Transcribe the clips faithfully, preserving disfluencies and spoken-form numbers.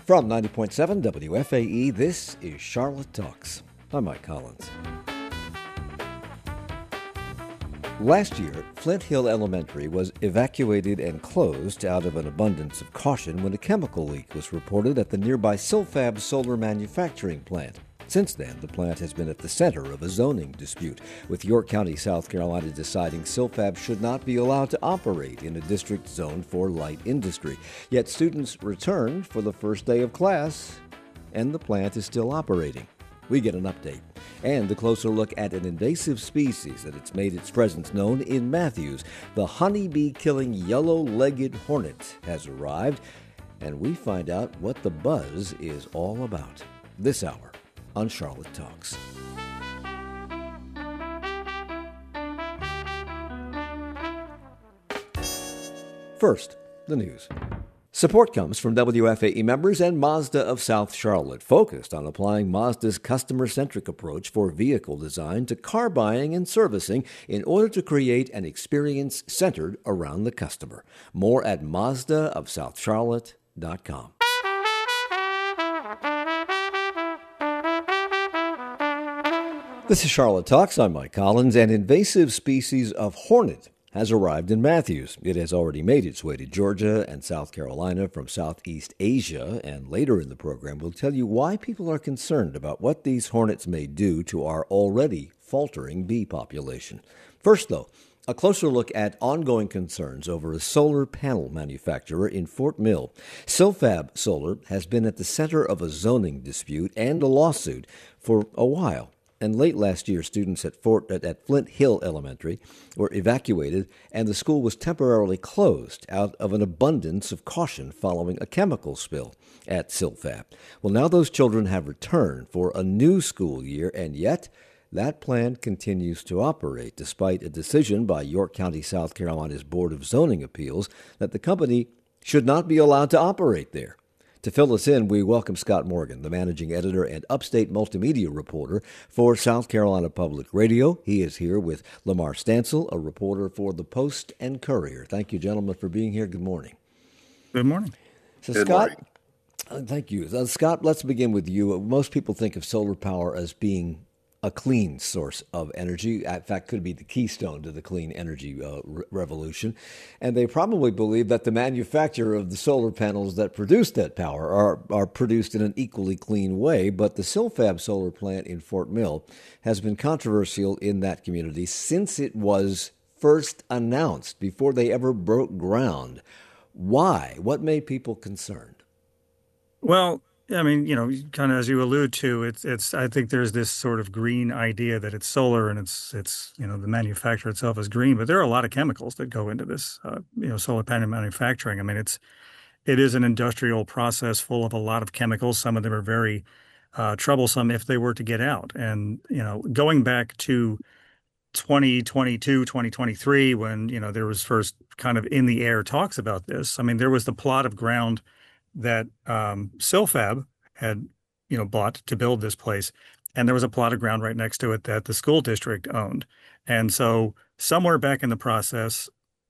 From ninety point seven W F A E, this is Charlotte Talks. I'm Mike Collins. Last year, Flint Hill Elementary was evacuated and closed out of an abundance of caution when a chemical leak was reported at the nearby Silfab solar manufacturing plant. Since then, the plant has been at the center of a zoning dispute, with York County, South Carolina deciding Silfab should not be allowed to operate in a district zoned for light industry. Yet students returned for the first day of class, and the plant is still operating. We get an update and a closer look at an invasive species that has made its presence known in Matthews. The honeybee-killing yellow-legged hornet has arrived, and we find out what the buzz is all about this hour on Charlotte Talks. First, the news. Support comes from W F A E members and Mazda of South Charlotte, focused on applying Mazda's customer-centric approach for vehicle design to car buying and servicing in order to create an experience centered around the customer. More at Mazda of South Charlotte dot com. This is Charlotte Talks. I'm Mike Collins. An invasive species of hornet has arrived in Matthews. It has already made its way to Georgia and South Carolina from Southeast Asia, and later in the program we'll tell you why people are concerned about what these hornets may do to our already faltering bee population. First, though, a closer look at ongoing concerns over a solar panel manufacturer in Fort Mill. Silfab Solar has been at the center of a zoning dispute and a lawsuit for a while. And late last year, students at Fort at Flint Hill Elementary were evacuated, and the school was temporarily closed out of an abundance of caution following a chemical spill at Silfab. Well, now those children have returned for a new school year, and yet that plant continues to operate despite a decision by York County, South Carolina's Board of Zoning Appeals that the company should not be allowed to operate there. To fill us in, we welcome Scott Morgan, the managing editor and upstate multimedia reporter for South Carolina Public Radio. He is here with Lamar Stansel, a reporter for The Post and Courier. Thank you, gentlemen, for being here. Good morning. Good morning. So, Good Scott, morning. Uh, thank you. Uh, Scott, let's begin with you. Most people think of solar power as being a clean source of energy. In fact, could be the keystone to the clean energy uh, re- revolution. And they probably believe that the manufacturer of the solar panels that produce that power are, are produced in an equally clean way. But the Silfab solar plant in Fort Mill has been controversial in that community since it was first announced, before they ever broke ground. Why? What made people concerned? Well, I mean, you know, kind of as you allude to, it's it's. I think there's this sort of green idea that it's solar and it's it's you know the manufacturer itself is green, but there are a lot of chemicals that go into this uh, you know solar panel manufacturing. I mean, it's it is an industrial process full of a lot of chemicals. Some of them are very uh, troublesome if they were to get out. And you know, going back to twenty twenty-two, twenty twenty-three, when you know there was first kind of in the air talks about this. I mean, there was the plot of ground that um, Silfab had, you know, bought to build this place, and there was a plot of ground right next to it that the school district owned. And so somewhere back in the process,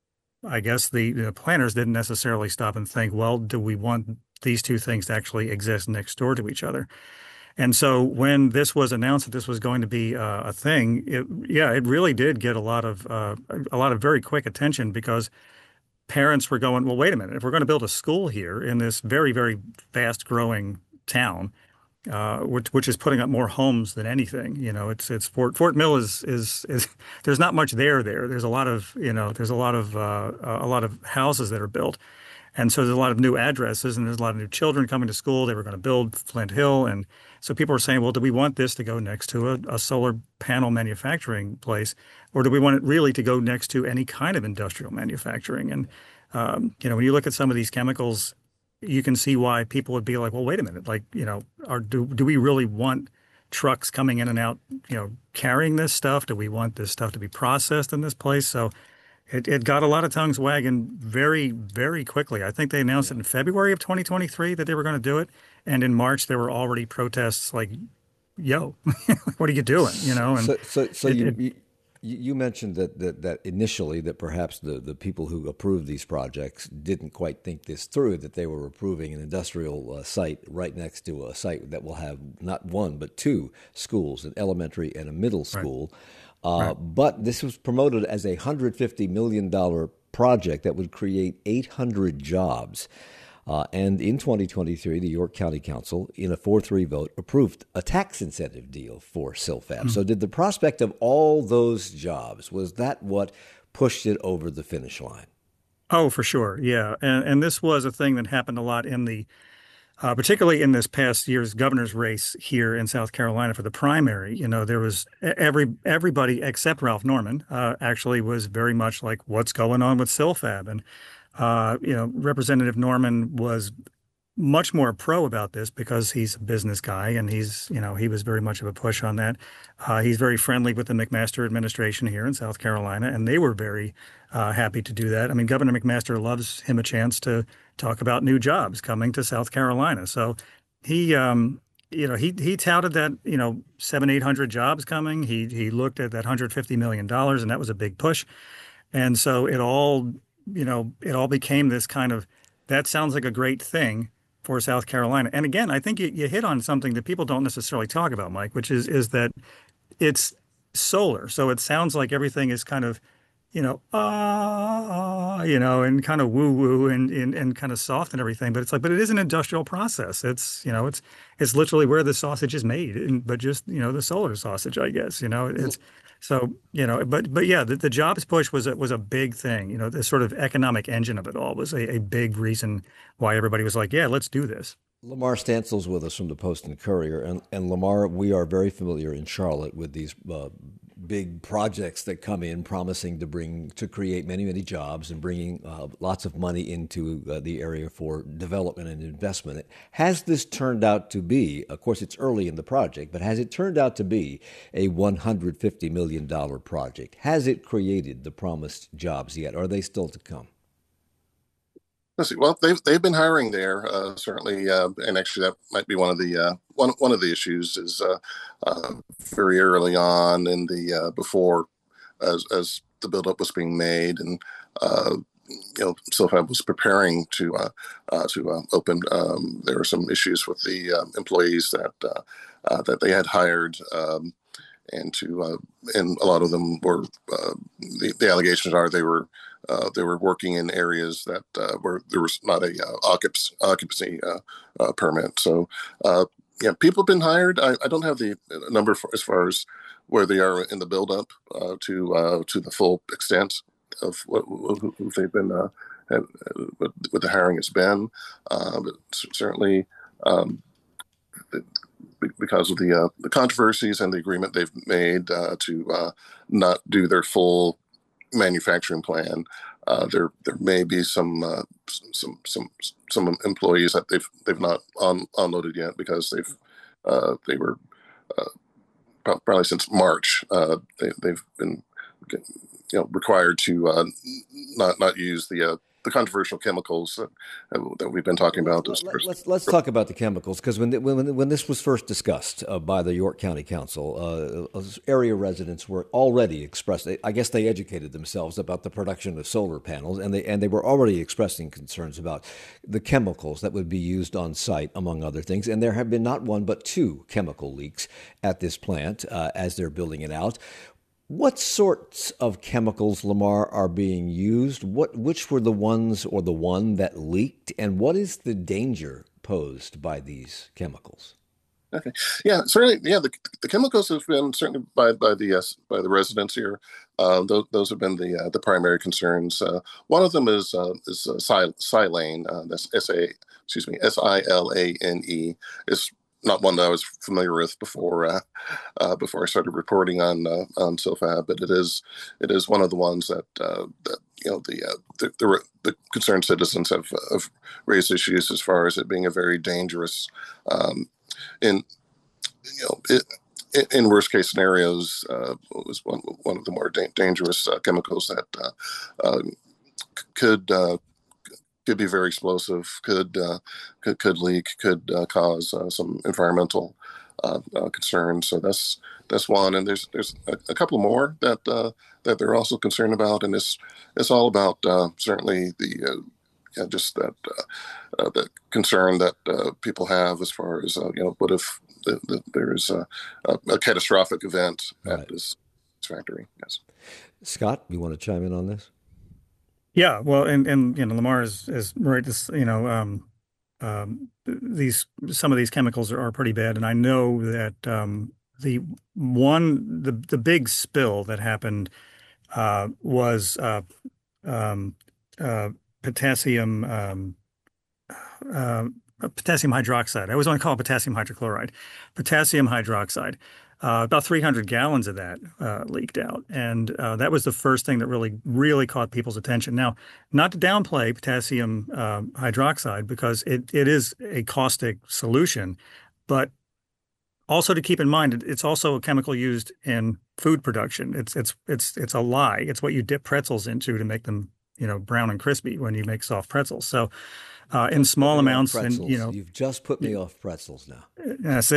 I guess the, the planners didn't necessarily stop and think, well, do we want these two things to actually exist next door to each other? And so when this was announced that this was going to be uh, a thing, it, yeah, it really did get a lot of uh, a lot of very quick attention, because parents were going, well, wait a minute, if we're going to build a school here in this very, very fast growing town, uh, which, which is putting up more homes than anything, you know, it's, it's Fort, Fort Mill is, is, is, there's not much there there. There's a lot of, you know, there's a lot of, uh, a lot of houses that are built. And so there's a lot of new addresses, and there's a lot of new children coming to school. They were going to build Flint Hill. And so people were saying, well, do we want this to go next to a, a solar panel manufacturing place, or do we want it really to go next to any kind of industrial manufacturing? And, um, you know, when you look at some of these chemicals, you can see why people would be like, well, wait a minute, like, you know, are, do, do we really want trucks coming in and out, you know, carrying this stuff? Do we want this stuff to be processed in this place? So It, it got a lot of tongues wagging very, very quickly. I think they announced it in February of twenty twenty-three that they were going to do it. And in March, there were already protests like, yo, what are you doing? You know, and so, so, so it, you, it, you, You you mentioned that, that, that initially that perhaps the, the people who approved these projects didn't quite think this through, that they were approving an industrial uh, site right next to a site that will have not one but two schools, an elementary and a middle Right. school. Uh, Right. but this was promoted as a one hundred fifty million dollars project that would create eight hundred jobs. Uh, and in twenty twenty-three, the York County Council, in a four three vote, approved a tax incentive deal for Silfab. Mm. So, did the prospect of all those jobs, was that what pushed it over the finish line? Oh, for sure. Yeah. And and this was a thing that happened a lot in the uh, particularly in this past year's governor's race here in South Carolina for the primary. You know, there was e- every everybody except Ralph Norman uh, actually was very much like, what's going on with Silfab? And uh, you know, Representative Norman was much more pro about this because he's a business guy and he's, you know, he was very much of a push on that. Uh, he's very friendly with the McMaster administration here in South Carolina, and they were very uh, happy to do that. I mean, Governor McMaster loves him a chance to talk about new jobs coming to South Carolina. So he, um, you know, he he touted that, you know, seven, eight hundred jobs coming. He he looked at that one hundred fifty million dollars, and that was a big push. And so it all, you know, it all became this kind of, that sounds like a great thing for South Carolina. And again, I think you, you hit on something that people don't necessarily talk about, Mike, which is is that it's solar. So it sounds like everything is kind of, you know, ah, you know, and kind of woo woo and, and and kind of soft and everything. But it's like, but it is an industrial process. It's, you know, it's it's literally where the sausage is made, and, but just, you know, the solar sausage, I guess, you know, it's so, you know, but but yeah, the, the jobs push was a, was a big thing. You know, the sort of economic engine of it all was a, a big reason why everybody was like, yeah, let's do this. Lamar Stansel's with us from the Post and Courier. And, and Lamar, we are very familiar in Charlotte with these uh, big projects that come in promising to bring, to create many, many jobs and bringing uh, lots of money into uh, the area for development and investment. Has this turned out to be, of course, it's early in the project, but has it turned out to be a one hundred fifty million dollars project? Has it created the promised jobs yet? Or are they still to come? Let's see. Well, they've they've been hiring there, uh, certainly, uh, and actually that might be one of the uh, one one of the issues is uh, uh, very early on in the uh, before as as the buildup was being made, and uh, you know, Silfab was preparing to uh, uh, to uh, open. Um, there were some issues with the uh, employees that uh, uh, that they had hired. Um, and to uh, and a lot of them were uh, the, the allegations are they were uh, they were working in areas that uh, where there was not a uh, occupancy, occupancy uh, uh, permit. So uh, yeah, people have been hired. I, I don't have the number for, as far as where they are in the buildup uh, to uh, to the full extent of what, who, who they've been uh, have, what, what the hiring has been, uh, but certainly. Um, because of the uh, the controversies and the agreement they've made uh, to uh, not do their full manufacturing plan, uh, there there may be some uh, some some some employees that they've they've not on, unloaded yet because they've uh, they were uh, probably since March uh, they they've been you know required to uh, not not use the uh, the controversial chemicals that, that we've been talking about. Let's, let, let's, let's talk about the chemicals, because when, when when this was first discussed uh, by the York County Council, uh, area residents were already expressed. I guess they educated themselves about the production of solar panels, and they and they were already expressing concerns about the chemicals that would be used on site, among other things. And there have been not one but two chemical leaks at this plant uh, as they're building it out. What sorts of chemicals, Lamar, are being used? What, which were the ones or the one that leaked? And what is the danger posed by these chemicals? Okay, yeah, certainly, yeah. The, the chemicals have been certainly by by the uh, by the residents here. Uh, those, those have been the uh, the primary concerns. Uh, one of them is uh, is uh, silane. Uh, that's S A excuse me S I L A N E. Is not one that I was familiar with before uh, uh, before I started reporting on uh, on Silfab, but it is it is one of the ones that uh, that you know the, uh, the the the concerned citizens have, have raised issues as far as it being a very dangerous um, in you know it, in worst case scenarios uh, was one one of the more da- dangerous uh, chemicals that uh, uh, could. Uh, could be very explosive, could uh, could, could leak, could uh, cause uh, some environmental uh, uh, concerns. So that's that's one, and there's there's a, a couple more that uh, that they're also concerned about, and it's it's all about uh, certainly the uh, yeah, just that uh, uh, the concern that uh, people have as far as uh, you know, what if the, the, there's a, a, a catastrophic event Right. at this factory? Yes. Scott, you want to chime in on this? Yeah, well, and and you know, Lamar is is right. This, you know, um, um, these some of these chemicals are, are pretty bad, and I know that um, the one the the big spill that happened uh, was uh, um, uh, potassium um, uh, potassium hydroxide. I always want to call it potassium hydrochloride, potassium hydroxide. Uh, about three hundred gallons of that uh, leaked out, and uh, that was the first thing that really, really caught people's attention. Now, not to downplay potassium uh, hydroxide because it it is a caustic solution, but also to keep in mind, it, it's also a chemical used in food production. It's it's it's it's a lye. It's what you dip pretzels into to make them, you know, brown and crispy when you make soft pretzels. So, uh, in small amounts, and you know, You've just put me off pretzels now. yeah, see,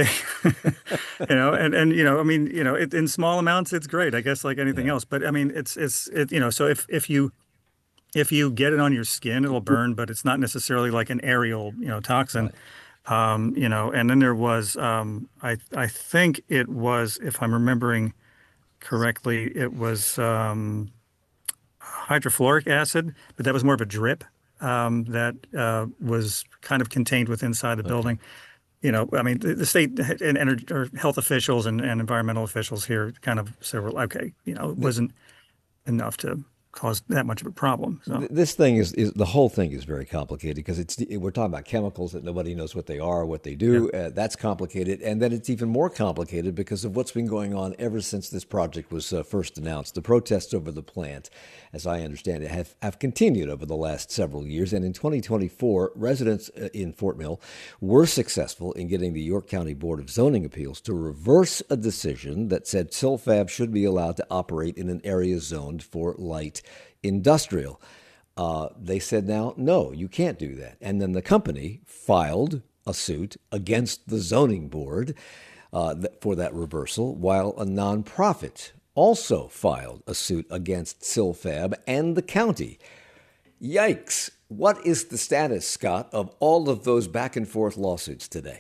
you know, and and you know, I mean, you know, it, in small amounts, it's great, I guess, like anything Yeah. else. But I mean, it's it's it, you know, so if if you if you get it on your skin, it'll burn, but it's not necessarily like an aerial, you know, toxin. Right. Um, you know, and then there was, um, I I think it was, if I'm remembering correctly, it was um, hydrofluoric acid, but that was more of a drip um, that uh, was kind of contained within inside the Okay. building. You know, I mean, the, the state and energy or health officials and, and environmental officials here kind of said, well, okay, you know, it wasn't enough to cause that much of a problem. So, Th- This thing is, is the whole thing is very complicated because it's we're talking about chemicals that nobody knows what they are, what they yeah. do. Uh, that's complicated, and then it's even more complicated because of what's been going on ever since this project was uh, first announced. The protests over the plant, as I understand it, have, have continued over the last several years. And in twenty twenty-four, residents uh, in Fort Mill were successful in getting the York County Board of Zoning Appeals to reverse a decision that said Silfab should be allowed to operate in an area zoned for light industrial. Uh, they said, now, no, you can't do that. And then the company filed a suit against the zoning board uh, th- for that reversal, while a nonprofit also filed a suit against Silfab and the county. Yikes. What is the status, Scott, of all of those back and forth lawsuits today?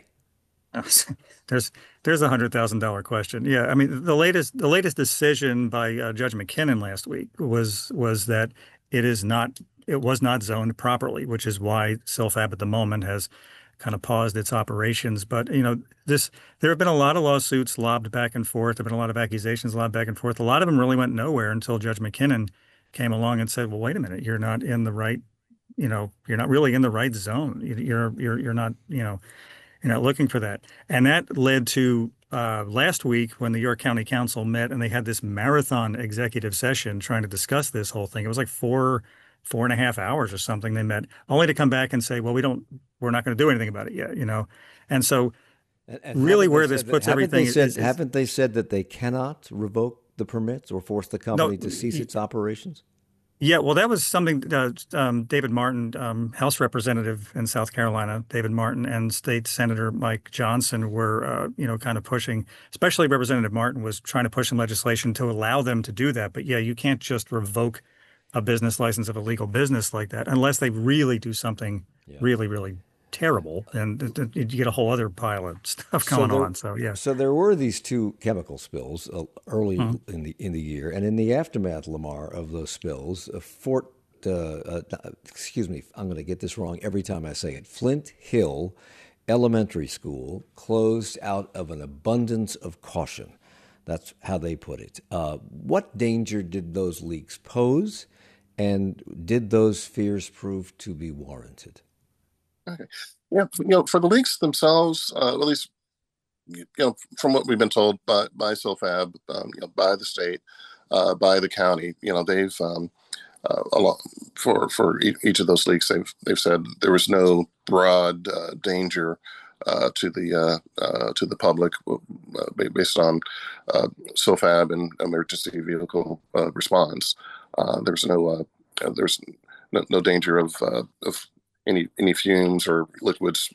there's there's a hundred thousand dollar question. Yeah, I mean the latest the latest decision by uh, Judge McKinnon last week was was that it is not it was not zoned properly, which is why Silfab at the moment has kind of paused its operations. But you know this there have been a lot of lawsuits lobbed back and forth. There have been a lot of accusations lobbed back and forth. A lot of them really went nowhere until Judge McKinnon came along and said, "Well, wait a minute, you're not in the right, you know, you're not really in the right zone. You're you're you're not, you know." You're not looking for that. And that led to uh, last week when the York County Council met and they had this marathon executive session trying to discuss this whole thing. It was like four, four and a half hours or something they met, only to come back and say, well, we don't, we're not going to do anything about it yet, you know? And so And, and really haven't they where this said that- puts haven't everything they said, is, is haven't they said that they cannot revoke the permits or force the no, company to cease its operations? yeah, well, that was something uh, um, David Martin, um, House Representative in South Carolina, David Martin, and State Senator Mike Johnson were, uh, you know, kind of pushing. Especially Representative Martin was trying to push some legislation to allow them to do that. But yeah, you can't just revoke a business license of a legal business like that unless they really do something Yeah. really, really terrible, and th- th- you get a whole other pile of stuff So going there, on. So yeah, so there were these two chemical spills uh, early Mhm. in the in the year, and in the aftermath, Lamar, of those spills, uh, Fort, uh, uh, excuse me, I'm going to get this wrong every time I say it. Flint Hill Elementary School closed out of an abundance of caution. That's how they put it. Uh, what danger did those leaks pose, and did those fears prove to be warranted? Okay. Yeah, you know, for the leaks themselves, uh, at least you know, from what we've been told by by Silfab, um, you know, by the state, uh, by the county, you know, they've um, uh, a lot for for e- each of those leaks. They've they've said there was no broad uh, danger uh, to the uh, uh, to the public uh, based on uh, Silfab and emergency vehicle uh, response. Uh, there's no uh, uh, there's no, no danger of uh, of any any fumes or liquids, you know,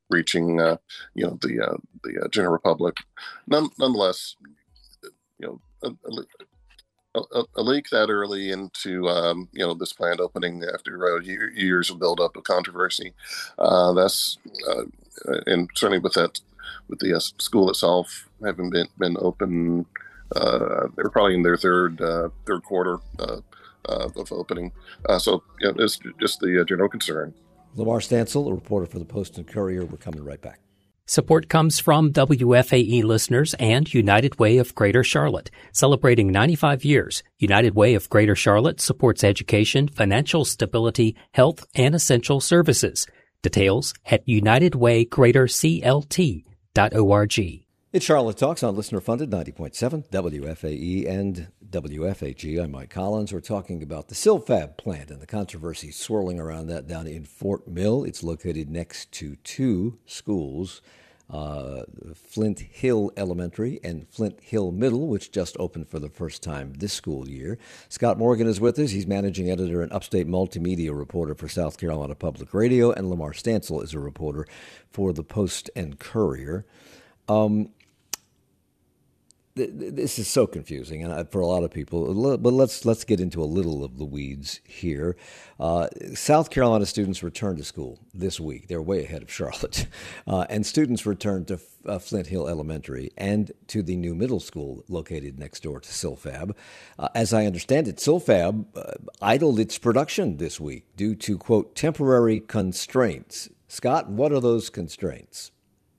reaching uh, you know the uh, the uh, general public. None, nonetheless, you know. A, a, a leak that early into um, you know this planned opening after uh, year, years of buildup of controversy, uh, that's uh, and certainly with that with the uh, school itself having been been open, uh, they're probably in their third uh, third quarter uh, uh, of opening. Uh, so you know, it's just the uh, general concern. Lamar Stansel, a reporter for the Post and Courier. We're coming right back. Support comes from W F A E listeners and United Way of Greater Charlotte. Celebrating ninety-five years, United Way of Greater Charlotte supports education, financial stability, health, and essential services. Details at united way greater c l t dot org. It's Charlotte Talks on listener-funded ninety point seven W F A E and W F A G. I'm Mike Collins. We're talking about the Silfab plant and the controversy swirling around that down in Fort Mill. It's located next to two schools, uh, Flint Hill Elementary and Flint Hill Middle, which just opened for the first time this school year. Scott Morgan is with us. He's managing editor and upstate multimedia reporter for South Carolina Public Radio, and Lamar Stansel is a reporter for the Post and Courier. Um, This is so confusing, and for a lot of people. But let's let's get into a little of the weeds here. Uh, South Carolina students return to school this week. They're way ahead of Charlotte, uh, and students return to uh, Flint Hill Elementary and to the new middle school located next door to Silfab. Uh, as I understand it, Silfab uh, idled its production this week due to quote temporary constraints. Scott, what are those constraints?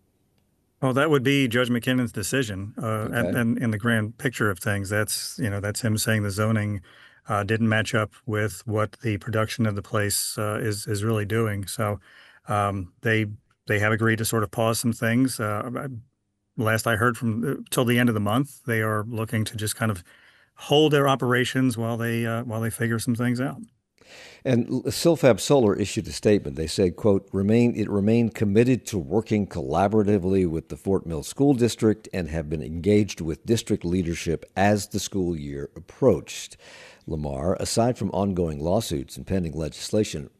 Well, that would be Judge McKinnon's decision, uh, Okay. and, and in the grand picture of things, that's you know that's him saying the zoning uh, didn't match up with what the production of the place uh, is is really doing. So um, they they have agreed to sort of pause some things. Uh, last I heard from uh, till the end of the month, they are looking to just kind of hold their operations while they uh, while they figure some things out. And Silfab Solar issued a statement. They said, quote, remain it remained committed to working collaboratively with the Fort Mill School District and have been engaged with district leadership as the school year approached. Lamar, aside from ongoing lawsuits and pending legislation,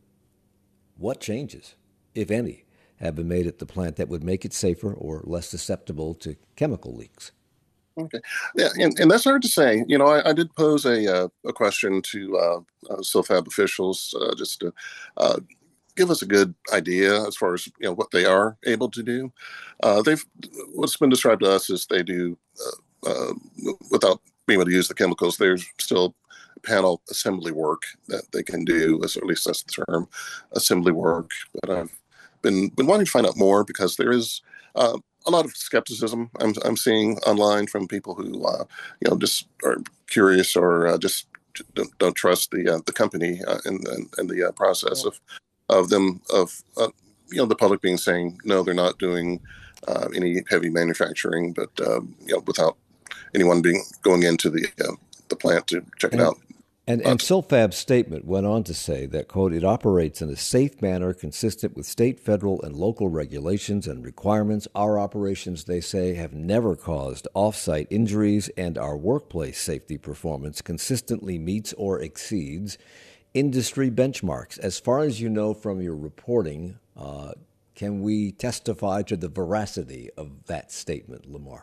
what changes, if any, have been made at the plant that would make it safer or less susceptible to chemical leaks? Okay, yeah, and, and that's hard to say. You know, I, I did pose a uh, a question to uh, uh, Silfab officials uh, just to uh, give us a good idea as far as you know what they are able to do. Uh, they've what's been described to us is they do uh, uh, without being able to use the chemicals. There's still panel assembly work that they can do, as at least that's the term, assembly work. But I've been been wanting to find out more because there is. Uh, A lot of skepticism I'm I'm seeing online from people who uh, you know just are curious or uh, just don't, don't trust the uh, the company uh, and and, and the uh, process of of them of uh, you know the public being saying no, they're not doing uh, any heavy manufacturing, but um, you know without anyone being going into the uh, the plant to check and, it out. And, and Silfab's statement went on to say that, quote, it operates in a safe manner consistent with state, federal, and local regulations and requirements. Our operations, they say, have never caused off-site injuries, and our workplace safety performance consistently meets or exceeds industry benchmarks. As far as you know from your reporting, uh, can we testify to the veracity of that statement, Lamar?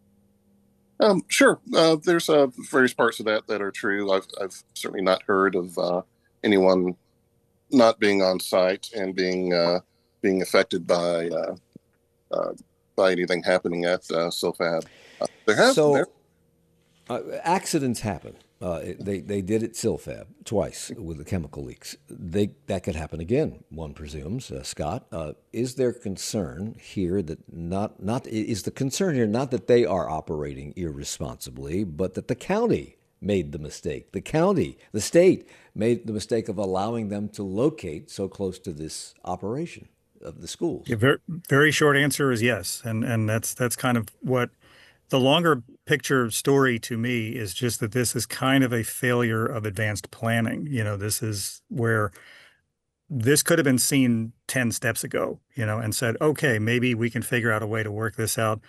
Um, sure. Uh, there's uh, various parts of that that are true. I've I've certainly not heard of uh, anyone not being on site and being uh, being affected by uh, uh, by anything happening at uh, Silfab. Uh, there have so there, uh, accidents happen. Uh, they they did it Silfab twice with the chemical leaks. They that could happen again, one presumes. Uh, Scott, uh, is there concern here that not not is the concern here not that they are operating irresponsibly, but that the county made the mistake? The county, the state made the mistake of allowing them to locate so close to this operation of the schools. Yeah, very very short answer is yes, and and that's that's kind of what. The longer picture story to me is just that this is kind of a failure of advanced planning. You know, this is where this could have been seen ten steps ago, you know, and said, okay, maybe we can figure out a way to work this out.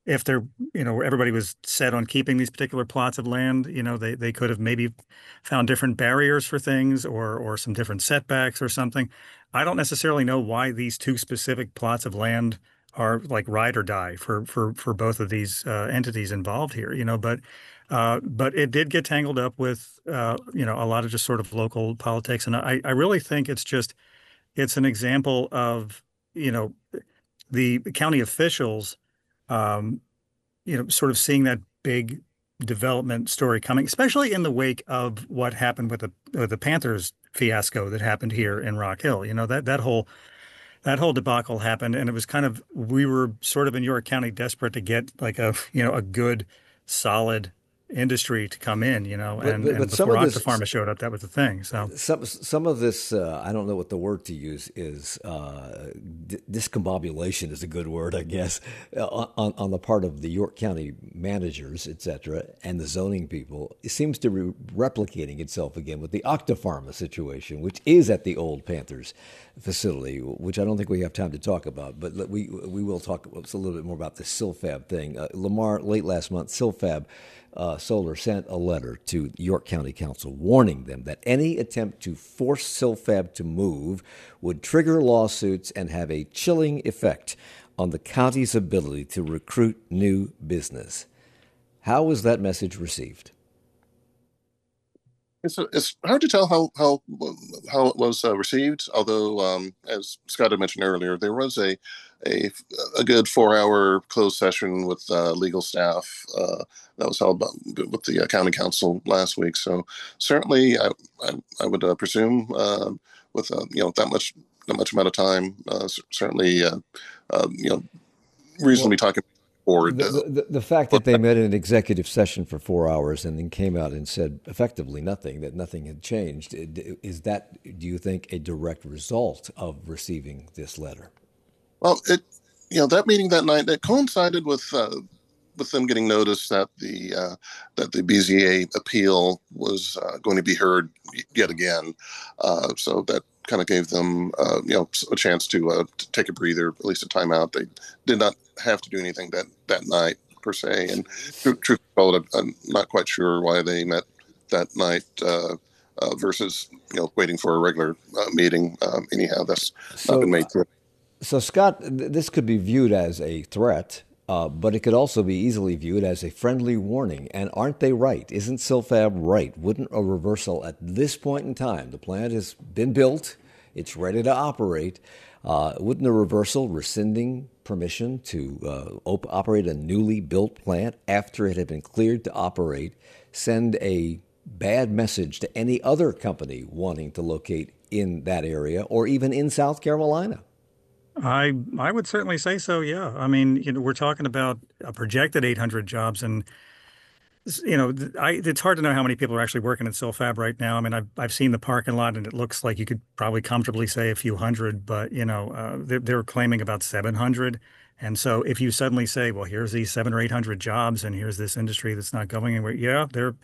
if they're, you know, everybody was set on keeping these particular plots of land, you know, they, they could have maybe found different barriers for things or, or some different setbacks or something. I don't necessarily know why these two specific plots of land are like ride or die for, for, for both of these uh, entities involved here, you know, but, uh, but it did get tangled up with, uh, you know, a lot of just sort of local politics. And I, I really think it's just, it's an example of, you know, the county officials, um, you know, sort of seeing that big development story coming, especially in the wake of what happened with the with the Panthers fiasco that happened here in Rock Hill. You know, that that whole that whole debacle happened, and it was kind of we were sort of in York County desperate to get like a you know a good, solid industry to come in, you know, But, and, but, and but some before of this, Octapharma showed up, that was the thing. So some some of this, uh, I don't know what the word to use is. Uh, d- discombobulation is a good word, I guess, uh, on on the part of the York County managers, et cetera, and the zoning people. It seems to be replicating itself again with the Octapharma situation, which is at the old Panthers facility, which I don't think we have time to talk about, but let- we we will talk a little bit more about the Silfab thing. Uh, Lamar, late last month, Silfab uh, Solar sent a letter to York County Council warning them that any attempt to force Silfab to move would trigger lawsuits and have a chilling effect on the county's ability to recruit new business. How was that message received? It's it's hard to tell how how how it was uh, received. Although, um, as Scott had mentioned earlier, there was a a, a good four hour closed session with uh, legal staff uh, that was held by, with the uh, county council last week. So certainly, I I, I would uh, presume uh, with uh, you know that much that much amount of time, uh, certainly uh, uh, you know reasonably Well, talking forward. The, Uh, the, the fact that they met in an executive session for four hours and then came out and said effectively nothing, that nothing had changed, is that, do you think, a direct result of receiving this letter? Well, it you know that meeting that night that coincided with uh, with them getting notice that the uh, that the B Z A appeal was uh, going to be heard yet again. Uh, so that kind of gave them uh, you know a chance to, uh, to take a breather, at least a timeout. They did not have to do anything that that night per se. And truth truth be told, I'm, I'm not quite sure why they met that night. Uh, uh, versus you know waiting for a regular uh, meeting. Um, anyhow, that's not been So, made clear. so Scott, th- this could be viewed as a threat, uh, but it could also be easily viewed as a friendly warning. And aren't they right? Isn't Silfab right? Wouldn't a reversal at this point in time, the plant has been built, it's ready to operate, uh, wouldn't a reversal, rescinding permission to uh, op- operate a newly built plant after it had been cleared to operate, send a bad message to any other company wanting to locate in that area or even in South Carolina? I I would certainly say so. Yeah, I mean, you know, we're talking about a projected eight hundred jobs, and you know, I it's hard to know how many people are actually working at Silfab right now. I mean, I've I've seen the parking lot, and it looks like you could probably comfortably say a few hundred, but you know, uh, they're, they're claiming about seven hundred. And so, if you suddenly say, well, here's these seven or eight hundred jobs, and here's this industry that's not going anywhere, yeah, they're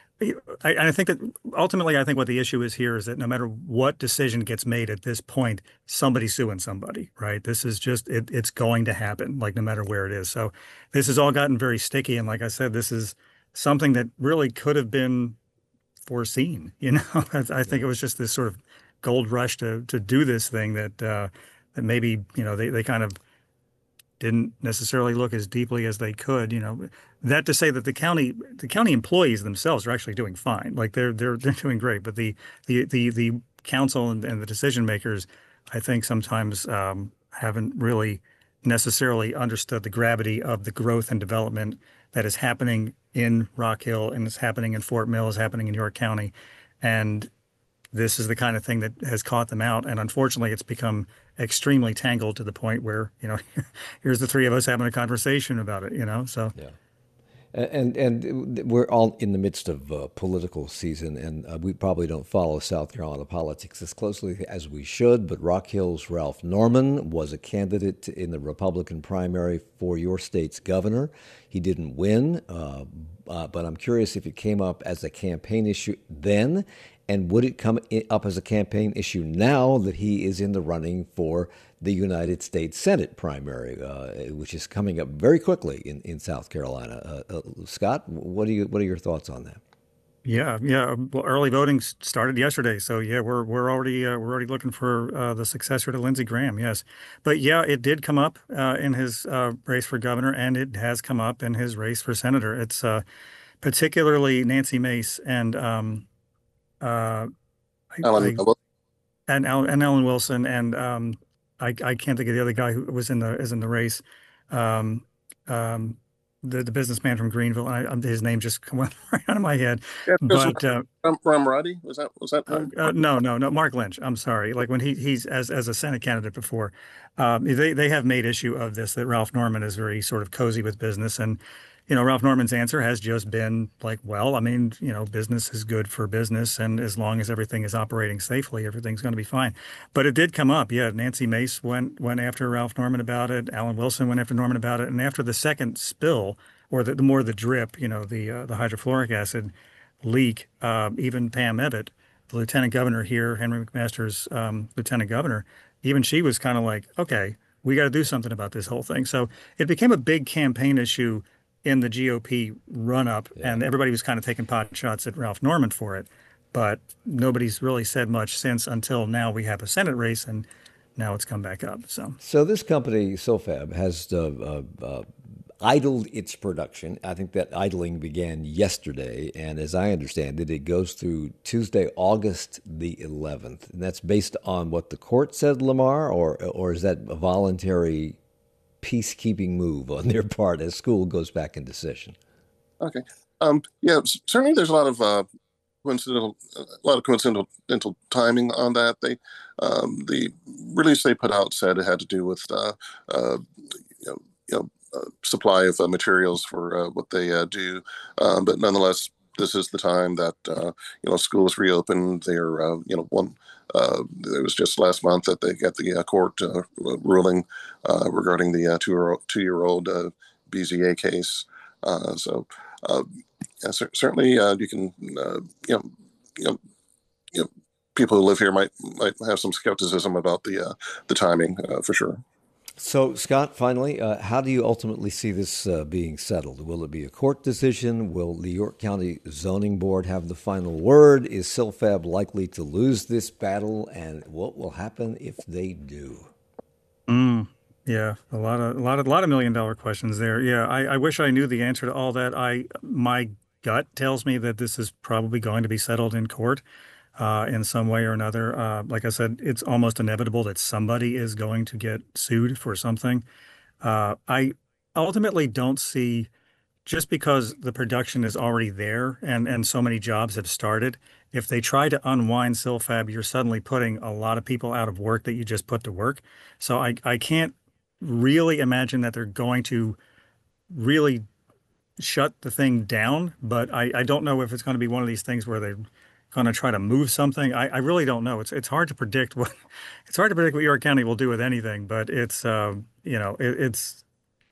I, I think that ultimately, I think what the issue is here is that no matter what decision gets made at this point, somebody's suing somebody, right? This is just, it, it's going to happen, like no matter where it is. So this has all gotten very sticky. And like I said, this is something that really could have been foreseen. You know, I, I think it was just this sort of gold rush to to do this thing that uh, that maybe, you know, they, they kind of didn't necessarily look as deeply as they could, you know. That to say that the county the county employees themselves are actually doing fine. Like they're they're they're doing great. But the the the the council and, and the decision makers, I think sometimes um, haven't really necessarily understood the gravity of the growth and development that is happening in Rock Hill and is happening in Fort Mill, is happening in York County. And this is the kind of thing that has caught them out. And unfortunately, it's become extremely tangled to the point where, you know, here's the three of us having a conversation about it, you know, so. Yeah. And and we're all in the midst of uh, political season, and uh, we probably don't follow South Carolina politics as closely as we should. But Rock Hill's Ralph Norman was a candidate in the Republican primary for your state's governor. He didn't win, uh, uh, but I'm curious if it came up as a campaign issue then, and would it come up as a campaign issue now that he is in the running for the United States Senate primary, uh, which is coming up very quickly in, in South Carolina. Uh, uh, Scott, what are you what are your thoughts on that? Yeah, yeah. Well, early voting s- started yesterday, so yeah, we're we're already uh, we're already looking for uh, the successor to Lindsey Graham. Yes, but yeah, it did come up uh, in his uh, race for governor, and it has come up in his race for senator. It's uh, particularly Nancy Mace and um, uh, I, Alan, I uh, well, and Al, and Ellen Wilson, and um, I I can't think of the other guy who was in the is in the race. Um, um, the the businessman from Greenville. I, um, his name just went right out of my head, yeah, there's but. Uh, Ram, Ramrati. Was that was that Uh, him? uh, no, no, no. Mark Lynch. I'm sorry. Like when he he's as as a Senate candidate before, um, they they have made issue of this that Ralph Norman is very sort of cozy with business, and you know Ralph Norman's answer has just been like, well, I mean, you know, business is good for business, and as long as everything is operating safely, everything's going to be fine. But it did come up. Yeah, Nancy Mace went went after Ralph Norman about it. Alan Wilson went after Norman about it, and after the second spill, or the, the more the drip, you know, the uh, the hydrofluoric acid leak, uh, even Pam Ebbett, the lieutenant governor here, Henry McMaster's um, lieutenant governor, even she was kind of like, okay, we got to do something about this whole thing. So it became a big campaign issue in the G O P run up, Yeah. and everybody was kind of taking pot shots at Ralph Norman for it. But nobody's really said much since until now we have a Senate race, and now it's come back up. So, So this company, Silfab, has uh, uh, uh, idled its production. I think that idling began yesterday, and as I understand it, it goes through Tuesday, August the eleventh. And that's based on what the court said, Lamar, or or is that a voluntary peacekeeping move on their part as school goes back into session? Okay. Um, yeah, s- certainly there's a lot of uh, coincidental, a lot of coincidental timing on that. They, um, the release they put out said it had to do with, uh, uh, you know, you know, uh, supply of uh, materials for uh, what they uh, do. Um, but nonetheless, this is the time that uh, you know schools reopened. They're uh, you know one. Uh, it was just last month that they got the uh, court uh, ruling uh, regarding the uh, two two year old uh, B Z A case. Uh, so. Uh, Yeah, cer- certainly, uh, you can, uh, you know, you know, you know, people who live here might might have some skepticism about the uh, the timing, uh, for sure. So, Scott, finally, uh, how do you ultimately see this uh, being settled? Will it be a court decision? Will the York County Zoning Board have the final word? Is Silfab likely to lose this battle? And what will happen if they do? mm, yeah, a lot of a lot of a lot of million dollar questions there. Yeah, I, I wish I knew the answer to all that. I my gut tells me that this is probably going to be settled in court uh, in some way or another. Uh, like I said, it's almost inevitable that somebody is going to get sued for something. Uh, I ultimately don't see, just because the production is already there and, and so many jobs have started, if they try to unwind Silfab, you're suddenly putting a lot of people out of work that you just put to work. So I, I can't really imagine that they're going to really shut the thing down, but I, I don't know if it's going to be one of these things where they're going to try to move something. I, I really don't know. It's it's hard to predict what it's hard to predict what York County will do with anything, but it's um, you know it, it's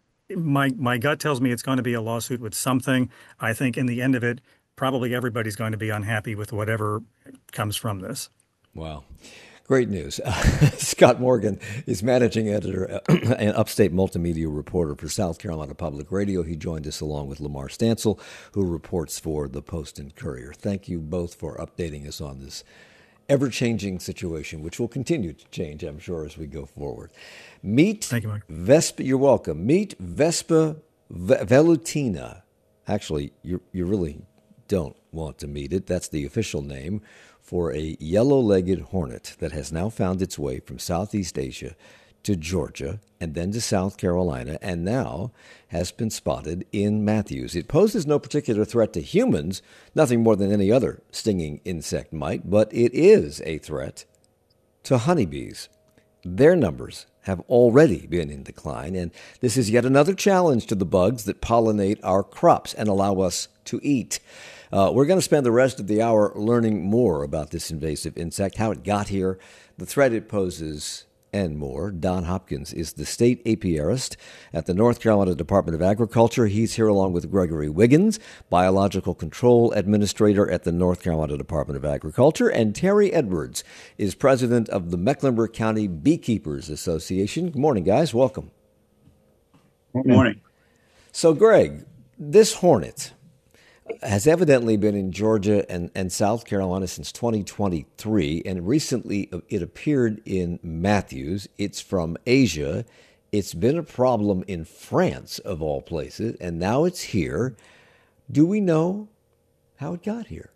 my my gut tells me it's going to be a lawsuit with something. I think in the end of it, probably everybody's going to be unhappy with whatever comes from this. Wow. Great news. Scott Morgan is managing editor and upstate multimedia reporter for South Carolina Public Radio. He joined us along with Lamar Stansel, who reports for the Post and Courier. Thank you both for updating us on this ever-changing situation, which will continue to change, I'm sure, as we go forward. Meet Thank you, Mike. Vespa. You're welcome. Meet Vespa velutina. Actually, you you really don't want to meet it. That's the official name for a yellow-legged hornet that has now found its way from Southeast Asia to Georgia and then to South Carolina, and now has been spotted in Matthews. It poses no particular threat to humans, nothing more than any other stinging insect might, but it is a threat to honeybees. Their numbers have already been in decline, and this is yet another challenge to the bugs that pollinate our crops and allow us to eat. Uh, we're going to spend the rest of the hour learning more about this invasive insect, how it got here, the threat it poses, and more. Don Hopkins is the state apiarist at the North Carolina Department of Agriculture. He's here along with Gregory Wiggins, biological control administrator at the North Carolina Department of Agriculture. And Terry Edwards is president of the Mecklenburg County Beekeepers Association. Good morning, guys. Welcome. Good morning. So, Greg, this hornet has evidently been in Georgia and, and South Carolina since twenty twenty-three, and recently it appeared in Matthews. It's from Asia. It's been a problem in France, of all places, and now it's here. Do we know how it got here?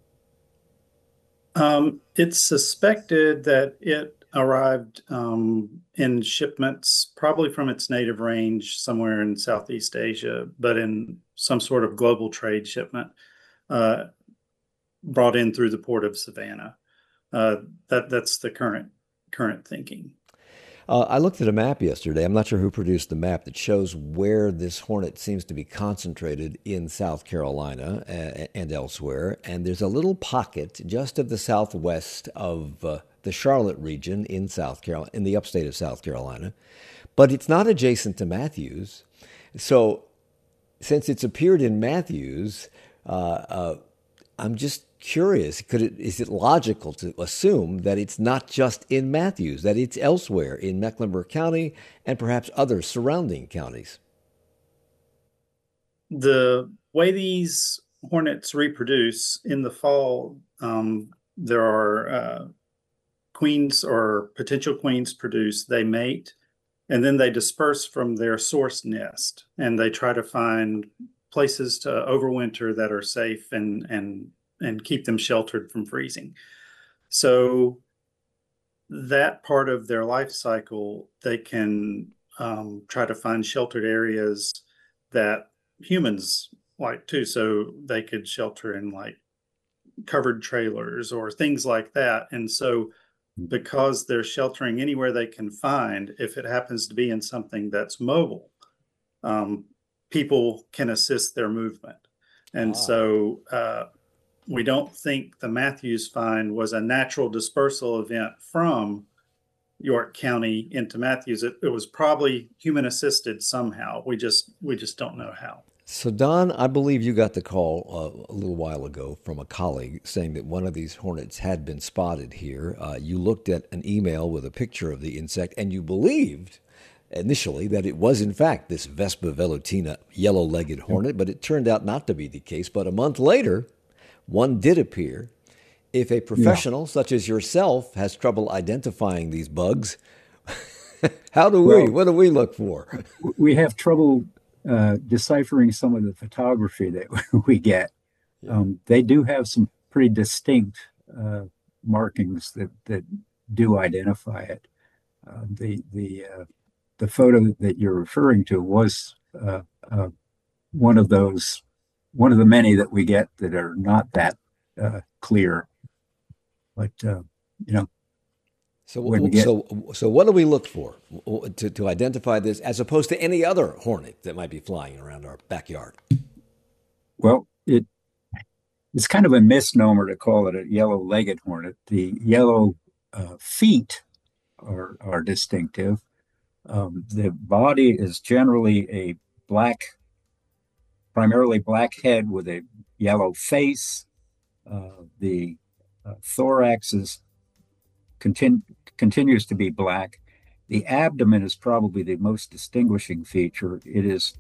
Um, it's suspected that it arrived um, in shipments, probably from its native range somewhere in Southeast Asia, but in some sort of global trade shipment uh, brought in through the port of Savannah. Uh, that that's the current current thinking. Uh, I looked at a map yesterday. I'm not sure who produced the map that shows where this hornet seems to be concentrated in South Carolina uh, and elsewhere. And there's a little pocket just of the southwest of uh, the Charlotte region in South Carolina, in the upstate of South Carolina. But it's not adjacent to Matthews. So since it's appeared in Matthews, uh, uh, I'm just curious, could it, is it logical to assume that it's not just in Matthews, that it's elsewhere in Mecklenburg County and perhaps other surrounding counties? The way these hornets reproduce in the fall, um, there are uh, queens or potential queens produce, they mate, and then they disperse from their source nest, and they try to find places to overwinter that are safe and and and keep them sheltered from freezing. So that part of their life cycle, they can um, try to find sheltered areas that humans like too. So they could shelter in like covered trailers or things like that. And so because they're sheltering anywhere they can find, if it happens to be in something that's mobile, um, people can assist their movement. And ah. so uh, we don't think the Matthews find was a natural dispersal event from York County into Matthews. It, it was probably human assisted somehow. We just we just don't know how. So, Don, I believe you got the call uh, a little while ago from a colleague saying that one of these hornets had been spotted here. Uh, you looked at an email with a picture of the insect, and you believed initially that it was, in fact, this Vespa velutina yellow-legged hornet, but it turned out not to be the case. But a month later, one did appear. If a professional yeah. such as yourself has trouble identifying these bugs, how do we? Well, what do we look for? We have trouble uh, deciphering some of the photography that we get. Yeah. Um, they do have some pretty distinct uh, markings that, that do identify it. Uh, the the uh, the photo that you're referring to was uh, uh, one of those. One of the many that we get that are not that uh, clear, but uh, you know. So, get, so, so, what do we look for to to identify this, as opposed to any other hornet that might be flying around our backyard? Well, it it's kind of a misnomer to call it a yellow-legged hornet. The yellow uh, feet are are distinctive. Um, the body is generally a black. Primarily black head with a yellow face. Uh, the uh, thorax is continu- continues to be black. The abdomen is probably the most distinguishing feature. It is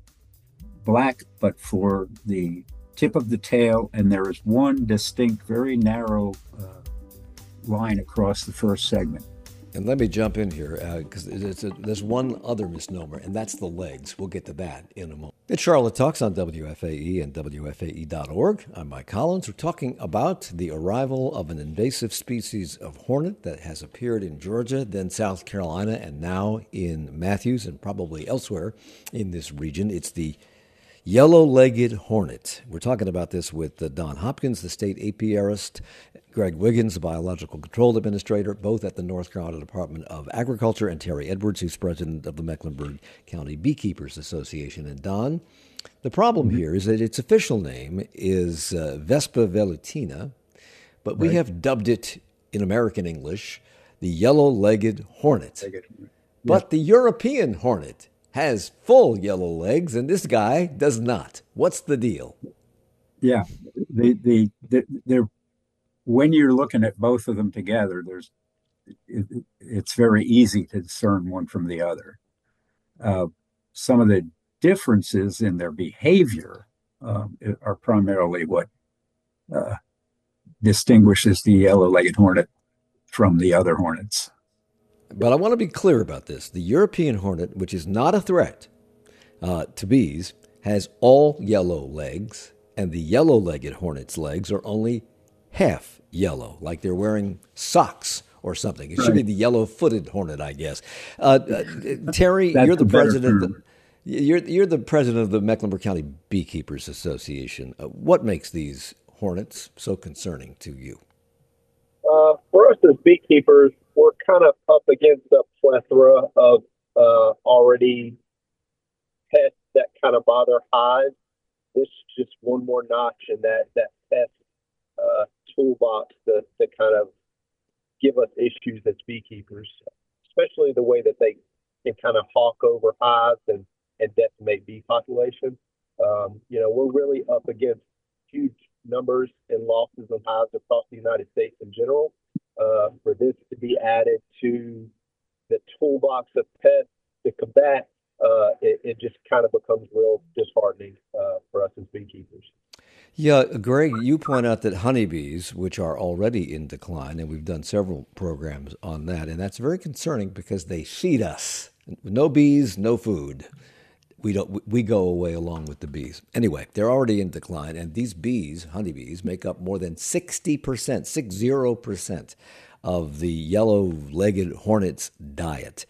black, but for the tip of the tail, and there is one distinct, very narrow uh, line across the first segment. And let me jump in here, because uh, there's one other misnomer, and that's the legs. We'll get to that in a moment. It's Charlotte Talks on W F A E and W F A E dot org. I'm Mike Collins. We're talking about the arrival of an invasive species of hornet that has appeared in Georgia, then South Carolina, and now in Matthews and probably elsewhere in this region. It's the yellow-legged hornet. We're talking about this with uh, Don Hopkins, the state apiarist, Greg Wiggins, the biological control administrator, both at the North Carolina Department of Agriculture, and Terry Edwards, who's president of the Mecklenburg County Beekeepers Association. And Don, the problem mm-hmm. here is that its official name is uh, Vespa velutina, but we right. have dubbed it in American English the yellow-legged hornet. Legged hornet. But Yeah. the European hornet has full yellow legs, and this guy does not. What's the deal? Yeah, the, the the they're when you're looking at both of them together, there's it, it's very easy to discern one from the other. Uh, some of the differences in their behavior um, are primarily what uh, distinguishes the yellow-legged hornet from the other hornets. But I want to be clear about this. The European hornet, which is not a threat uh, to bees, has all yellow legs, and the yellow-legged hornet's legs are only half yellow, like they're wearing socks or something. It should Right. be the yellow-footed hornet, I guess. Uh, uh, Terry, That's you're the a better president. Of term. the, you're you're the president of the Mecklenburg County Beekeepers Association. Uh, what makes these hornets so concerning to you? Uh, for us as beekeepers, we're kind of up against a plethora of uh, already pests that kind of bother hives. This is just one more notch in that that pest uh, toolbox to, to kind of give us issues as beekeepers, especially the way that they can kind of hawk over hives and, and decimate bee population. Um, you know, we're really up against huge numbers and losses of hives across the United States in general. Uh, for this to be added to the toolbox of pests to combat, uh, it, it just kind of becomes real disheartening uh, for us as beekeepers. Yeah, Greg, you point out that honeybees, which are already in decline, and we've done several programs on that, and that's very concerning because they feed us. No bees, no food. We don't. We go away along with the bees. Anyway, they're already in decline, and these bees, honeybees, make up more than sixty percent, six zero percent of the yellow-legged hornet's diet.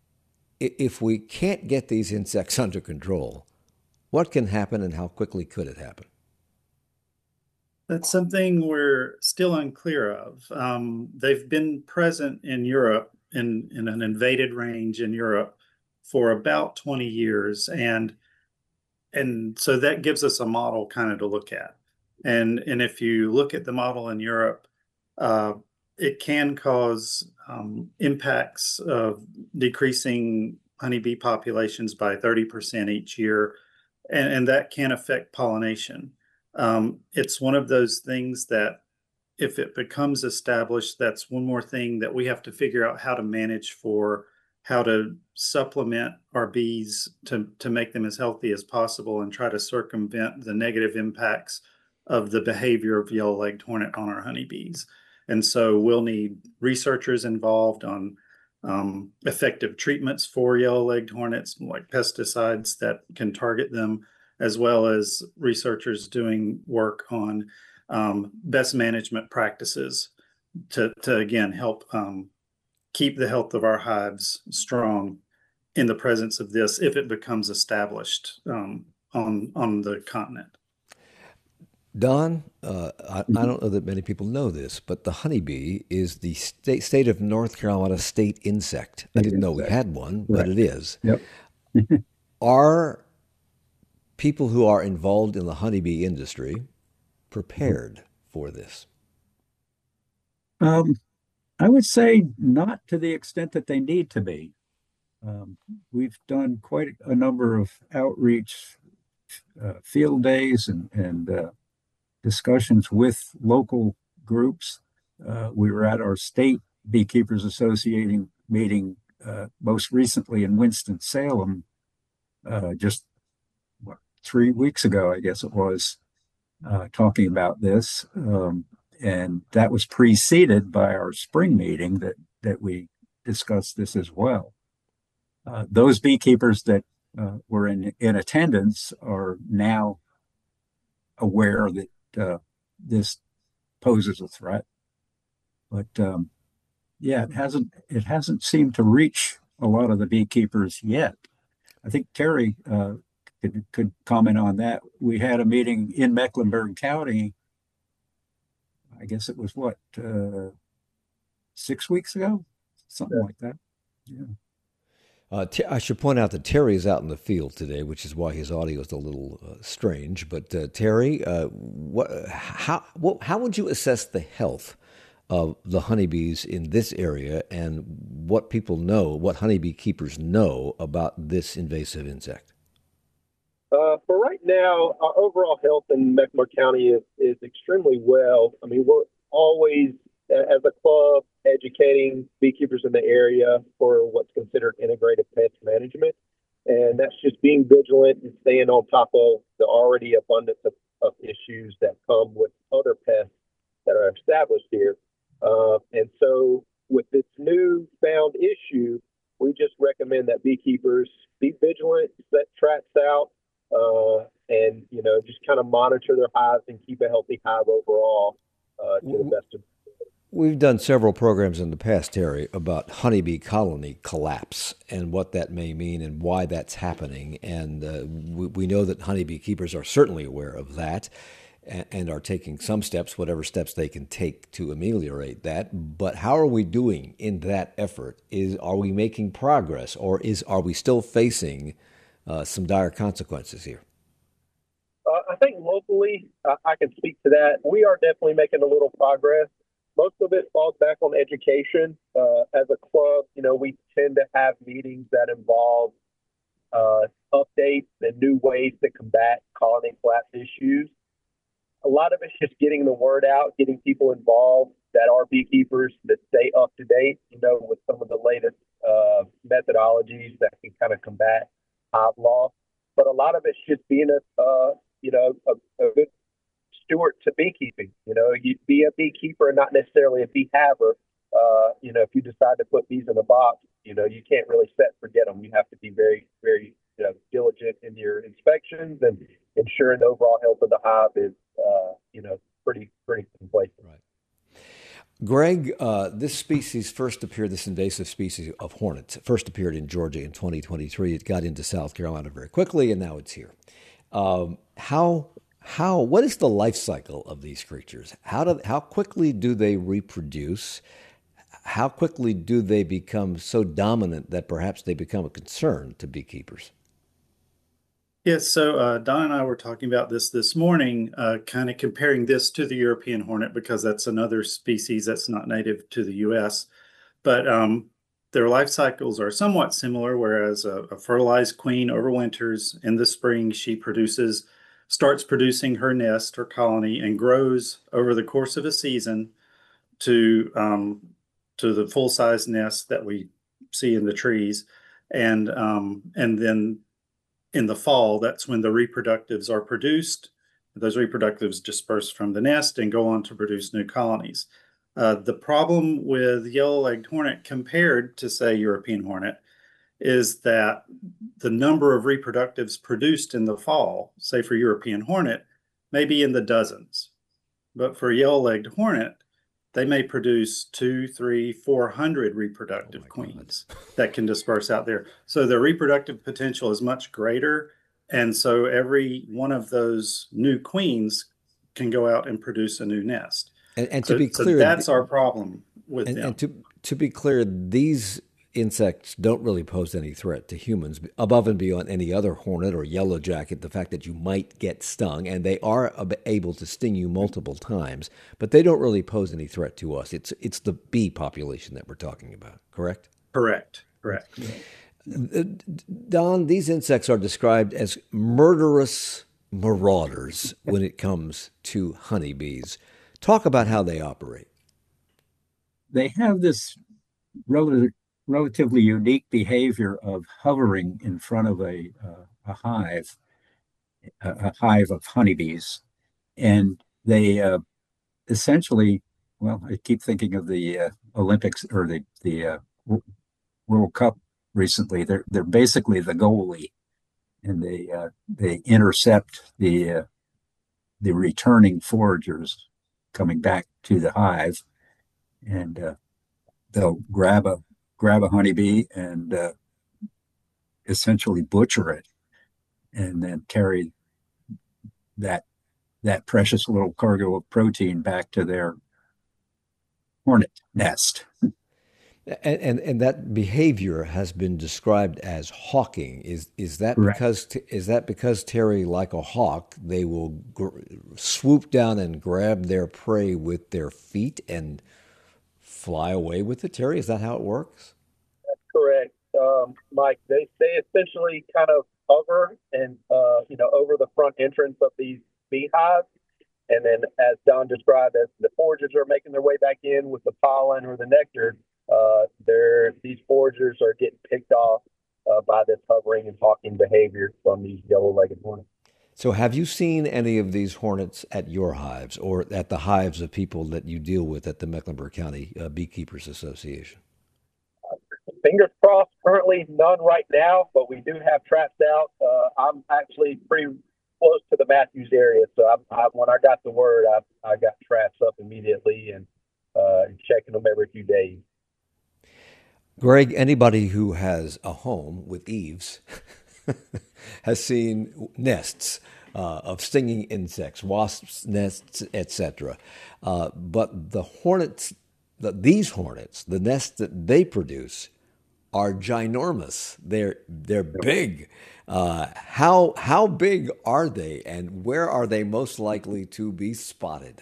If we can't get these insects under control, what can happen, and how quickly could it happen? That's something we're still unclear of. Um, they've been present in Europe, in, in an invaded range in Europe, for about twenty years. And and so that gives us a model kind of to look at. And, and if you look at the model in Europe, uh, it can cause um, impacts of decreasing honeybee populations by thirty percent each year. And, and that can affect pollination. Um, it's one of those things that if it becomes established, that's one more thing that we have to figure out how to manage for, how to supplement our bees to, to make them as healthy as possible and try to circumvent the negative impacts of the behavior of yellow-legged hornet on our honeybees. And so we'll need researchers involved on um, effective treatments for yellow-legged hornets, like pesticides that can target them, as well as researchers doing work on um, best management practices to, to again, help um, keep the health of our hives strong in the presence of this if it becomes established um, on, on the continent. Don, uh, I, I don't know that many people know this, but the honeybee is the state, state of North Carolina state insect. I didn't know we had one, but Right. it is. Yep. Are people who are involved in the honeybee industry prepared for this? Um, I would say not to the extent that they need to be. Um, we've done quite a number of outreach uh, field days and, and uh, discussions with local groups. Uh, we were at our state Beekeepers Associating meeting uh, most recently in Winston-Salem, uh, just what, three weeks ago, I guess it was, uh, talking about this. Um, and that was preceded by our spring meeting that, that we discussed this as well. Uh, those beekeepers that uh, were in, in attendance are now aware that uh, this poses a threat. But um, yeah, it hasn't it hasn't seemed to reach a lot of the beekeepers yet. I think Terry uh, could could comment on that. We had a meeting in Mecklenburg County. I guess it was what uh, six weeks ago, something like that. Yeah. Uh, T- I should point out that Terry is out in the field today, which is why his audio is a little uh, strange. But uh, Terry, uh, what, how what, how would you assess the health of the honeybees in this area and what people know, what honeybee keepers know about this invasive insect? Uh, for right now, our overall health in Mecklenburg County is, is extremely well. I mean, we're always, as a club, educating beekeepers in the area for what's considered integrated pest management. And that's just being vigilant and staying on top of the already abundance of, of issues that come with other pests that are established here. Uh, and so with this new found issue, we just recommend that beekeepers be vigilant, set traps out, uh, and, you know, just kind of monitor their hives and keep a healthy hive overall uh, to the best of. We've done several programs in the past, Terry, about honeybee colony collapse and what that may mean and why that's happening. And uh, we, we know that honeybee keepers are certainly aware of that and, and are taking some steps, whatever steps they can take to ameliorate that. But how are we doing in that effort? Is are we making progress, or is are we still facing uh, some dire consequences here? Uh, I think locally, uh, I can speak to that. We are definitely making a little progress. Most of it falls back on education. Uh, as a club, you know, we tend to have meetings that involve uh, updates and new ways to combat colony collapse issues. A lot of it's just getting the word out, getting people involved that are beekeepers that stay up to date, you know, with some of the latest uh, methodologies that can kind of combat hive loss. But a lot of it's just being a, uh, you know, a, a good steward to beekeeping. You know, you be a beekeeper and not necessarily a beehaver. Uh, you know, if you decide to put bees in a box, you know, you can't really set and forget them. You have to be very, very, you know, diligent in your inspections and ensuring the overall health of the hive is, uh, you know, pretty, pretty complacent. Right. Greg, uh, this species first appeared, this invasive species of hornets, first appeared in Georgia in twenty twenty-three. It got into South Carolina very quickly, and now it's here. Um, how How, what is the life cycle of these creatures? How do, how quickly do they reproduce? How quickly do they become so dominant that perhaps they become a concern to beekeepers? Yes, so uh, Don and I were talking about this this morning, uh, kind of comparing this to the European hornet, because that's another species that's not native to the U S. But um, their life cycles are somewhat similar, whereas a, a fertilized queen overwinters. In the spring, she produces starts producing her nest, her colony, and grows over the course of a season to um, to the full-size nest that we see in the trees. And um, and then in the fall, that's when the reproductives are produced. Those reproductives disperse from the nest and go on to produce new colonies. Uh, the problem with yellow-legged hornet compared to, say, European hornet is that the number of reproductives produced in the fall, say for European hornet, may be in the dozens. But for yellow-legged hornet, they may produce two, three, four hundred reproductive oh queens God. that can disperse out there. So the reproductive potential is much greater. And so every one of those new queens can go out and produce a new nest. And, and to so, be clear, so that's our problem with and, them. And to, to be clear, these insects don't really pose any threat to humans above and beyond any other hornet or yellow jacket, the fact that you might get stung, and they are able to sting you multiple times, but they don't really pose any threat to us. It's it's the bee population that we're talking about, correct? Correct, correct. Don, these insects are described as murderous marauders when it comes to honeybees. Talk about how they operate. They have this relative relatively unique behavior of hovering in front of a uh, a hive, a, a hive of honeybees, and they uh, essentially, well, I keep thinking of the uh, Olympics or the the uh, World Cup recently. They're they're basically the goalie, and they uh, they intercept the uh, the returning foragers coming back to the hive, and uh, they'll grab a grab a honeybee and uh, essentially butcher it, and then carry that that precious little cargo of protein back to their hornet nest. And, and and that behavior has been described as hawking. Is is that Correct. because is that because, Terry, like a hawk, they will gr- swoop down and grab their prey with their feet and fly away with it, Terry? Is that how it works? Correct, um, Mike. They they essentially kind of hover and uh, you know over the front entrance of these beehives, and then as Don described, as the foragers are making their way back in with the pollen or the nectar, uh, they're these foragers are getting picked off uh, by this hovering and hawking behavior from these yellow-legged hornets. So, have you seen any of these hornets at your hives or at the hives of people that you deal with at the Mecklenburg County uh, Beekeepers Association? Fingers crossed, currently none right now, but we do have traps out. Uh, I'm actually pretty close to the Matthews area, so I, I, when I got the word, I, I got traps up immediately and uh, checking them every few days. Greg, anybody who has a home with eaves has seen nests uh, of stinging insects, wasps' nests, et cetera. Uh, but the hornets, the, these hornets, the nests that they produce, are ginormous. They're they're big. Uh, how how big are they, and where are they most likely to be spotted?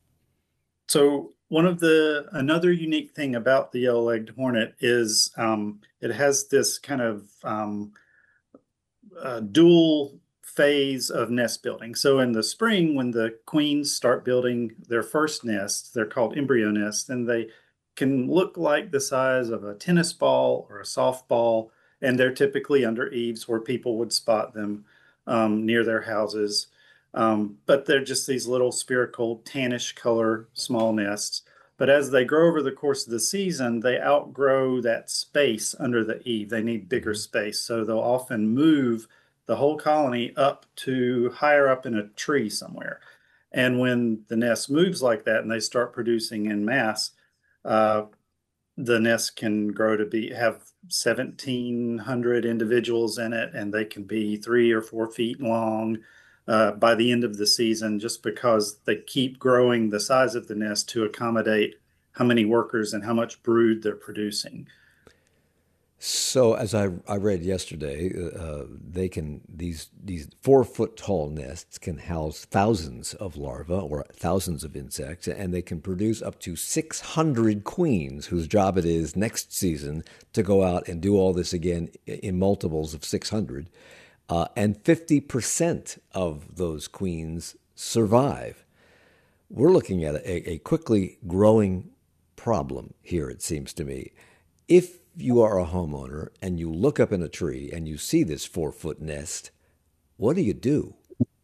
So one of the another unique thing about the yellow-legged hornet is um, it has this kind of um, uh, dual phase of nest building. So in the spring, when the queens start building their first nests, they're called embryo nests, and they can look like the size of a tennis ball or a softball, and they're typically under eaves where people would spot them um, near their houses. Um, but they're just these little spherical tannish color small nests. But as they grow over the course of the season, they outgrow that space under the eave. They need bigger space. So they'll often move the whole colony up to higher up in a tree somewhere. And when the nest moves like that and they start producing en masse, uh, the nest can grow to be have seventeen hundred individuals in it, and they can be three or four feet long uh, by the end of the season, just because they keep growing the size of the nest to accommodate how many workers and how much brood they're producing. So, as I, I read yesterday, uh, they can these these four foot tall nests can house thousands of larvae or thousands of insects, and they can produce up to six hundred queens, whose job it is next season to go out and do all this again in multiples of six hundred, uh, and fifty percent of those queens survive. We're looking at a, a quickly growing problem here, it seems to me. If you are a homeowner and you look up in a tree and you see this four foot nest, what do you do?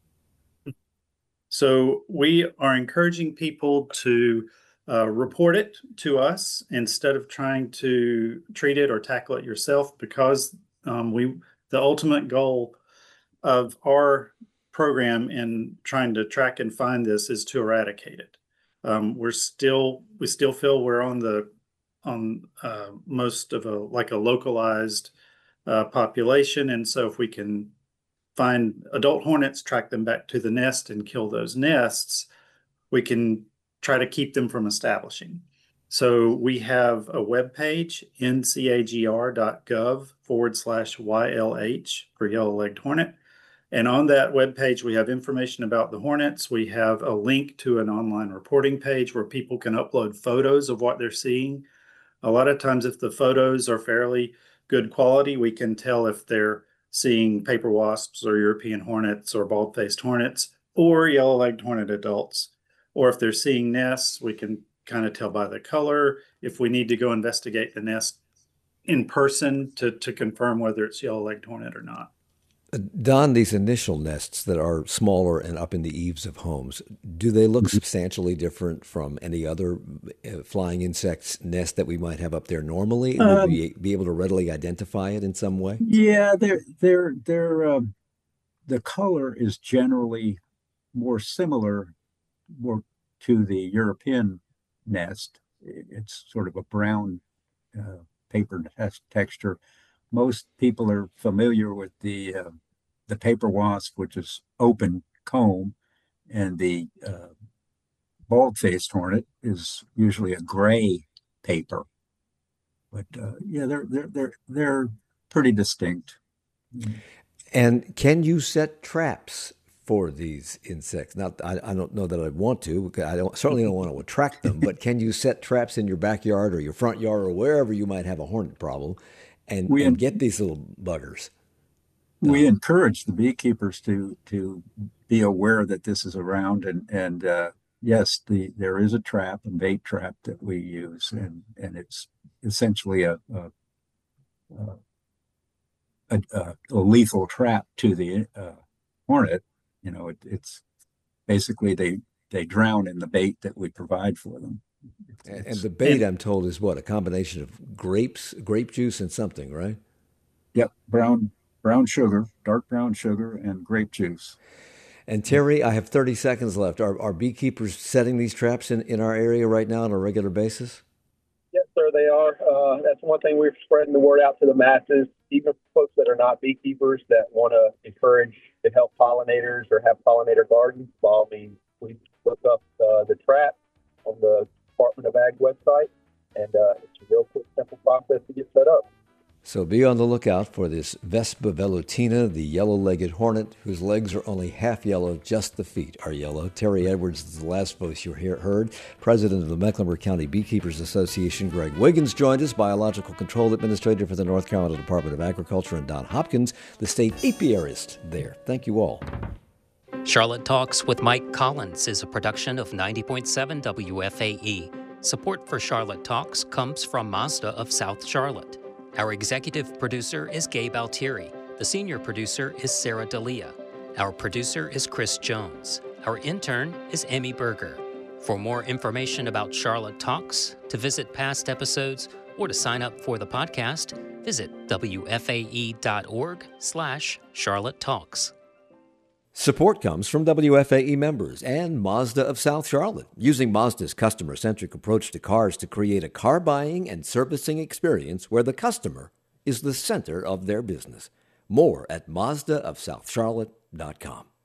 So we are encouraging people to uh, report it to us instead of trying to treat it or tackle it yourself, because um, we the ultimate goal of our program in trying to track and find this is to eradicate it. Um, we're still we still feel we're on the on uh, most of a like a localized uh, population, and so if we can find adult hornets, track them back to the nest, and kill those nests, we can try to keep them from establishing. So we have a webpage, ncagr.gov forward slash YLH for yellow-legged hornet. And on that webpage, we have information about the hornets. We have a link to an online reporting page where people can upload photos of what they're seeing. A lot of times, if the photos are fairly good quality, we can tell if they're seeing paper wasps or European hornets or bald-faced hornets or yellow-legged hornet adults. Or if they're seeing nests, we can kind of tell by the color. If we need to go investigate the nest in person to, to confirm whether it's yellow-legged hornet or not. Don, these initial nests that are smaller and up in the eaves of homes, do they look substantially different from any other uh, flying insect's nest that we might have up there normally? Would Um, we be able to readily identify it in some way? Yeah, they're they're they're um, the color is generally more similar more to the European nest. It's sort of a brown uh, paper tex- texture. Most people are familiar with the uh, the paper wasp, which is open comb, and the uh, bald-faced hornet is usually a gray paper. But uh, yeah, they're they're they're they're pretty distinct. And can you set traps for these insects? Not, I, I don't know that I'd want to. Because I don't certainly don't want to attract them. But can you set traps in your backyard or your front yard or wherever you might have a hornet problem, and, We and en- get these little buggers? We encourage the beekeepers to to be aware that this is around, and and uh, yes, the there is a trap, a bait trap that we use, and and it's essentially a a, a, a, a lethal trap to the uh, hornet. You know, it, it's basically they they drown in the bait that we provide for them. And, and It's- the bait, I'm told, is what, a combination of grapes, grape juice, and something, right? Yep, brown brown sugar, dark brown sugar, and grape juice. And Terry, I have thirty seconds left. Are, are beekeepers setting these traps in, in our area right now on a regular basis? Yes, sir, they are. Uh, that's one thing we're spreading the word out to the masses, even folks that are not beekeepers that want to encourage to help pollinators or have pollinator gardens. By all means, we look up uh, the trap on the Department of Ag website, and uh, it's a real quick, simple process to get set up. So be on the lookout for this Vespa velutina, the yellow-legged hornet, whose legs are only half yellow, just the feet are yellow. Terry Edwards is the last voice you heard. President of the Mecklenburg County Beekeepers Association, Greg Wiggins, joined us, Biological Control Administrator for the North Carolina Department of Agriculture, and Don Hopkins, the state apiarist there. Thank you all. Charlotte Talks with Mike Collins is a production of ninety point seven W F A E. Support for Charlotte Talks comes from Mazda of South Charlotte. Our executive producer is Gabe Altieri. The senior producer is Sarah D'Elia. Our producer is Chris Jones. Our intern is Emmy Berger. For more information about Charlotte Talks, to visit past episodes, or to sign up for the podcast, visit W F A E dot org slash Charlotte Talks. Support comes from W F A E members and Mazda of South Charlotte, using Mazda's customer-centric approach to cars to create a car buying and servicing experience where the customer is the center of their business. More at Mazda of South Charlotte dot com.